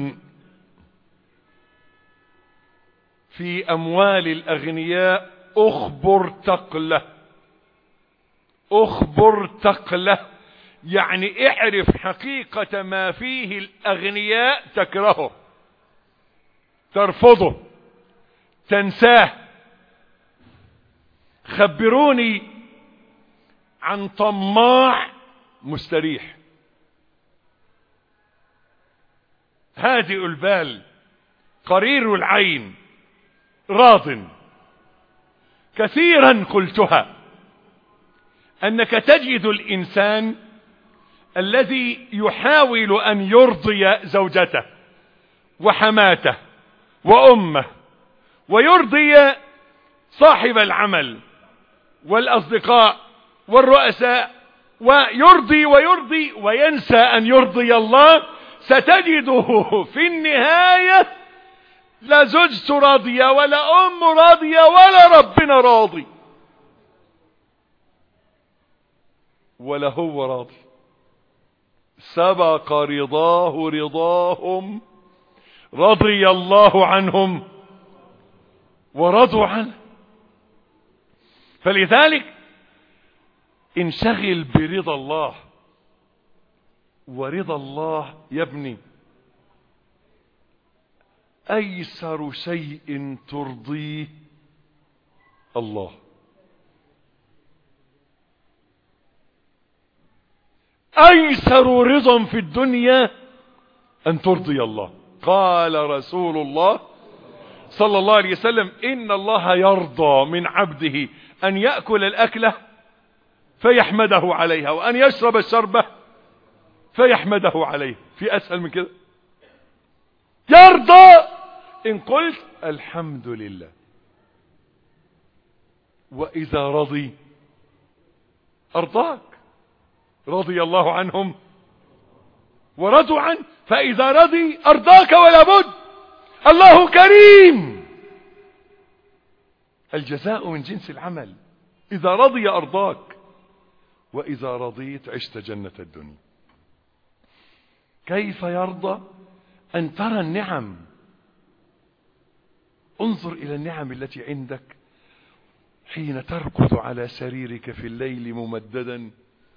في أموال الأغنياء: أخبر تقله. أخبر تقله يعني اعرف حقيقة ما فيه الأغنياء تكرهه، ترفضه، تنساه. خبروني عن طماع مستريح هادئ البال قرير العين راض. كثيرا قلتها أنك تجد الإنسان الذي يحاول أن يرضي زوجته وحماته وأمه ويرضي صاحب العمل والأصدقاء والرؤساء، ويرضي ويرضي وينسى أن يرضي الله. ستجده في النهاية لا زوجته راضية ولا أم راضية ولا ربنا راضي ولا هو راضي. سبق رضاه رضاهم رضي الله عنهم ورضوا عنه. فلذلك انشغل برضا الله. ورضا الله يا ابني أيسر شيء ترضيه الله. أيسر رضا في الدنيا أن ترضي الله. قال رسول الله صلى الله عليه وسلم: إن الله يرضى من عبده أن يأكل الأكلة فيحمده عليها وأن يشرب الشربة فيحمده عليه. في أسهل من كده؟ يرضى إن قلت الحمد لله. وإذا رضي أرضاك. رضي الله عنهم ورضوا عنه. فإذا رضي أرضاك ولا بد. الله كريم. الجزاء من جنس العمل. إذا رضي أرضاك وإذا رضيت عشت جنة الدنيا. كيف يرضى؟ أن ترى النعم. انظر إلى النعم التي عندك حين تركض على سريرك في الليل ممددا.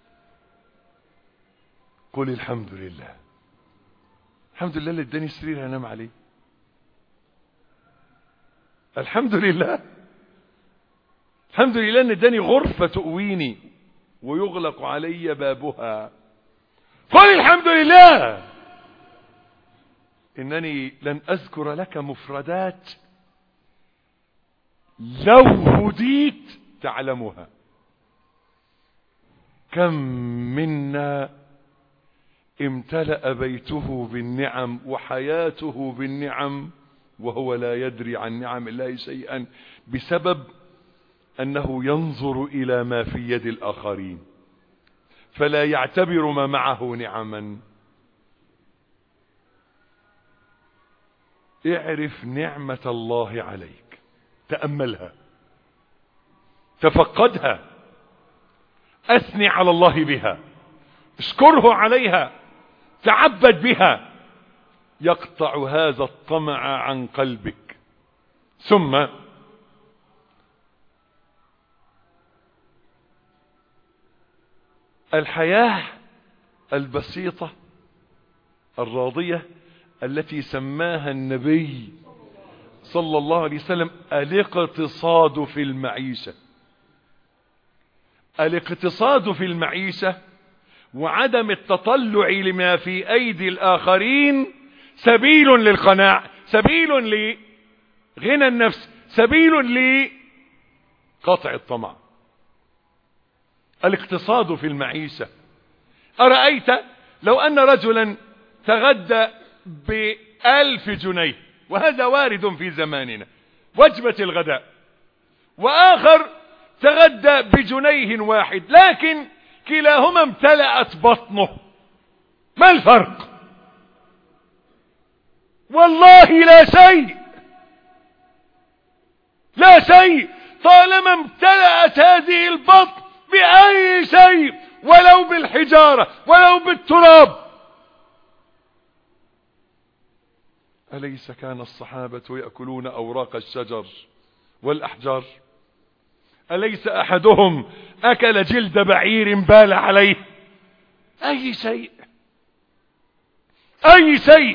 قل الحمد لله. الحمد لله اللي اداني سرير انام عليه. الحمد لله. الحمد لله ان اداني غرفة تؤويني ويغلق علي بابها. قل الحمد لله. إنني لن أذكر لك مفردات لو هديت تعلمها. كم منا امتلأ بيته بالنعم وحياته بالنعم وهو لا يدري عن نعم الله شيئا بسبب أنه ينظر إلى ما في يد الآخرين فلا يعتبر ما معه نعما. اعرف نعمة الله عليك، تأملها، تفقدها، أثني على الله بها، اشكره عليها، تعبد بها، يقطع هذا الطمع عن قلبك. ثم الحياة البسيطة الراضية التي سماها النبي صلى الله عليه وسلم الاقتصاد في المعيشة. الاقتصاد في المعيشة وعدم التطلع لما في أيدي الآخرين سبيل للقناعة، سبيل لغنى النفس، سبيل لقطع الطمع. الاقتصاد في المعيشة. أرأيت لو أن رجلا تغدى ب1000 جنيه، وهذا وارد في زماننا، وجبة الغداء، وآخر تغدى ب1 واحد، لكن كلاهما امتلأت بطنه، ما الفرق؟ والله لا شيء، لا شيء، طالما امتلأت هذه البطن بأي شيء، ولو بالحجارة ولو بالتراب. أليس كان الصحابة يأكلون أوراق الشجر والأحجار؟ أليس أحدهم أكل جلد بعير بال عليه؟ أي شيء، أي شيء.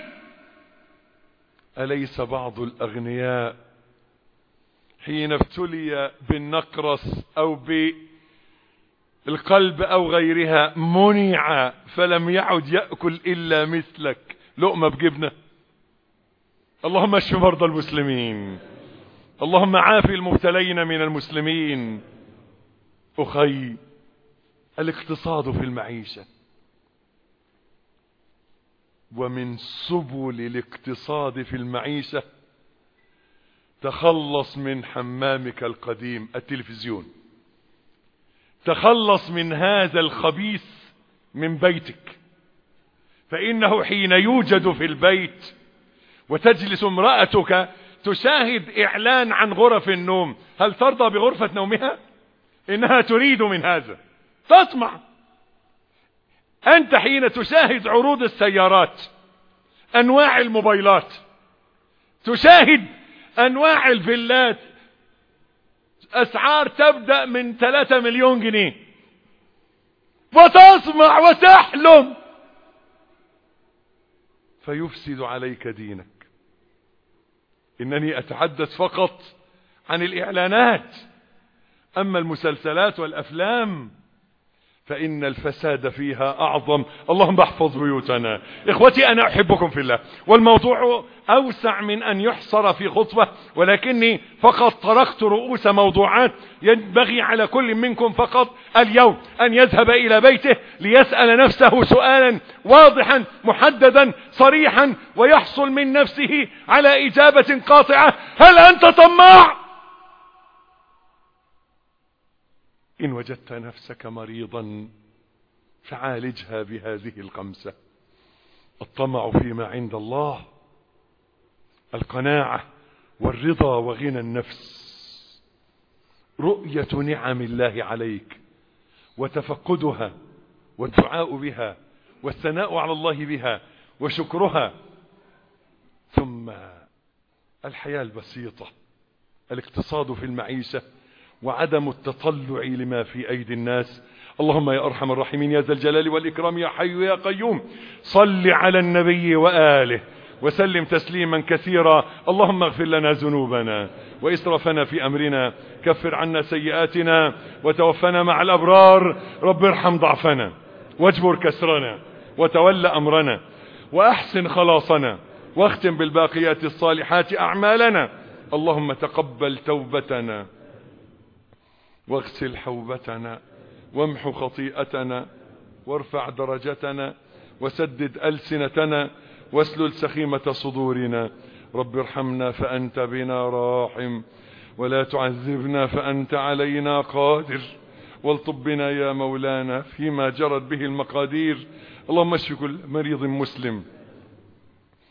أليس بعض الأغنياء حين ابتلي بالنقرس أو بالقلب أو غيرها منع فلم يعد يأكل إلا مثلك لقمة بجبنة؟ اللهم اشف مرضى المسلمين، اللهم عافي المبتلين من المسلمين. أخي، الاقتصاد في المعيشة، ومن سبل الاقتصاد في المعيشة تخلص من حمامك القديم التلفزيون، تخلص من هذا الخبيث من بيتك، فإنه حين يوجد في البيت وتجلس امرأتك تشاهد إعلان عن غرف النوم، هل ترضى بغرفة نومها؟ إنها تريد من هذا، تطمع. أنت حين تشاهد عروض السيارات، أنواع الموبايلات، تشاهد أنواع الفيلات، أسعار تبدأ من 3 مليون جنيه، وتصمع وتحلم، فيفسد عليك دينك. إنني أتحدث فقط عن الإعلانات، أما المسلسلات والأفلام فإن الفساد فيها أعظم. اللهم احفظ بيوتنا. إخوتي، أنا أحبكم في الله، والموضوع أوسع من أن يحصر في خطبة، ولكني فقط طرقت رؤوس موضوعات ينبغي على كل منكم فقط اليوم أن يذهب إلى بيته ليسأل نفسه سؤالا واضحا محددا صريحا، ويحصل من نفسه على إجابة قاطعة: هل أنت طماع؟ إن وجدت نفسك مريضا فعالجها بهذه الخمسة: الطمع فيما عند الله، القناعة والرضا وغنى النفس، رؤية نعم الله عليك وتفقدها والدعاء بها والثناء على الله بها وشكرها، ثم الحياة البسيطة، الاقتصاد في المعيشة وعدم التطلع لما في أيدي الناس. اللهم يا أرحم الراحمين يا ذا الجلال والإكرام يا حي يا قيوم، صل على النبي وآله وسلم تسليما كثيرا. اللهم اغفر لنا ذنوبنا وإسرافنا في أمرنا، كفر عنا سيئاتنا وتوفنا مع الأبرار. رب ارحم ضعفنا واجبر كسرنا وتول أمرنا وأحسن خلاصنا، واختم بالباقيات الصالحات أعمالنا. اللهم تقبل توبتنا واغسل حوبتنا وامحو خطيئتنا وارفع درجتنا وسدد ألسنتنا واسلل سخيمة صدورنا. رب ارحمنا فأنت بنا راحم، ولا تعذبنا فأنت علينا قادر، والطب بنا يا مولانا فيما جرت به المقادير. اللهم اشف كل مريض مسلم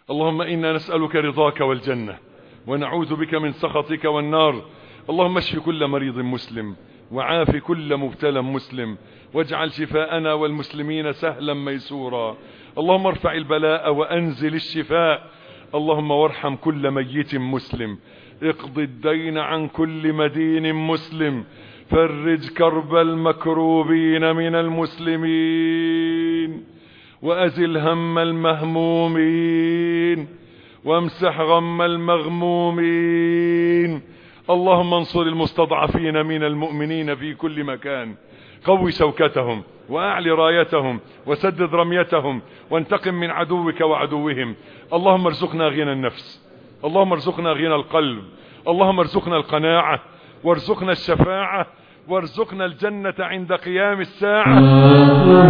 اللهم إنا نسألك رضاك والجنة ونعوذ بك من سخطك والنار. اللهم اشف كل مريض مسلم وعاف كل مبتلى مسلم واجعل شفاءنا والمسلمين سهلا ميسورا. اللهم ارفع البلاء وأنزل الشفاء. اللهم وارحم كل ميت مسلم، اقض الدين عن كل مدين مسلم، فرج كرب المكروبين من المسلمين، وأزل هم المهمومين، وامسح غم المغمومين. اللهم انصر المستضعفين من المؤمنين في كل مكان، قوي شوكتهم وأعل رايتهم وسدد رميتهم، وانتقم من عدوك وعدوهم. اللهم ارزقنا غنى النفس، اللهم ارزقنا غنى القلب، اللهم ارزقنا القناعة، وارزقنا الشفاعة، وارزقنا الجنة عند قيام الساعة.